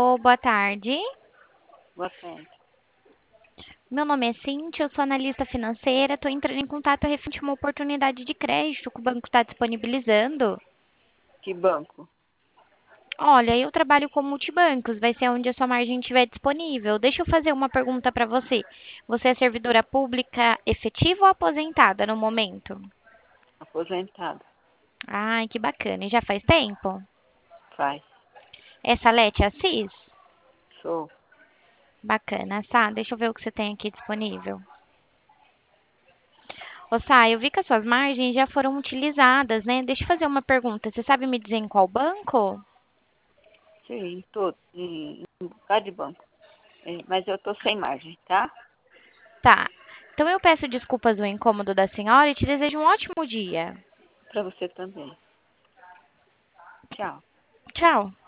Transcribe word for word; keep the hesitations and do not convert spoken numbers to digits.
Alô, boa tarde. Boa tarde. Meu nome é Cíntia, eu sou analista financeira. Estou entrando em contato referente a uma oportunidade de crédito que o banco está disponibilizando. Que banco? Olha, eu trabalho com multibancos, vai ser onde a sua margem estiver disponível. Deixa eu fazer uma pergunta para você. Você é servidora pública efetiva ou aposentada no momento? Aposentado. Ai, que bacana. E já faz tempo? Faz. É Salete Assis? Sou. Bacana, Sá. Deixa eu ver o que você tem aqui disponível. Ô, Sá, eu vi que as suas margens já foram utilizadas, né? Deixa eu fazer uma pergunta. Você sabe me dizer em qual banco? Sim, em todo. Em um bocado de banco. É, mas eu tô sem margem, tá? Tá. Então eu peço desculpas do incômodo da senhora e te desejo um ótimo dia. Pra você também. Tchau. Tchau.